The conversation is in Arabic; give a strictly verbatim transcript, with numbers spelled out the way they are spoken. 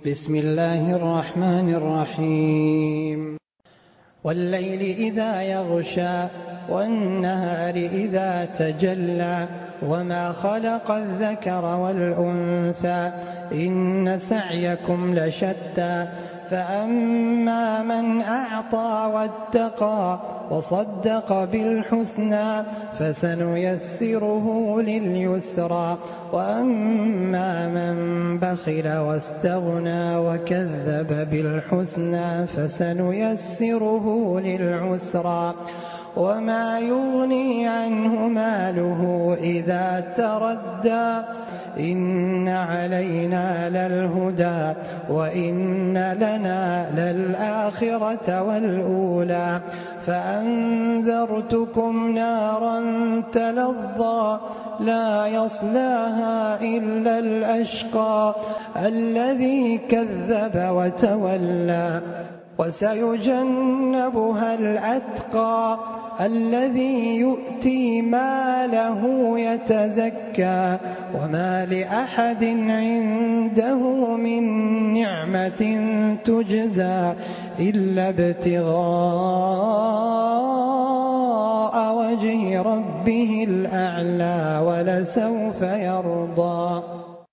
بسم الله الرحمن الرحيم والليل إذا يغشى والنهار إذا تجلى وما خلق الذكر والأنثى إن سعيكم لشتى فأما من أعطى واتقى وصدق بالحسنى فسنيسره لليسرى وأما من بخل واستغنى وكذب بالحسنى فسنيسره للعسرى وما يغني عنه ماله إذا تردى إن علينا للهدى وإن لنا للآخرة والأولى فأنذرتكم نارا تلظى لا يصلاها إلا الأشقى الذي كذب وتولى وسيجنبها الأتقى الذي يؤتي ماله يتزكى وما لأحد عنده من نعمة تجزى إلا ابتغاء وجه ربه الأعلى ولسوف يرضى.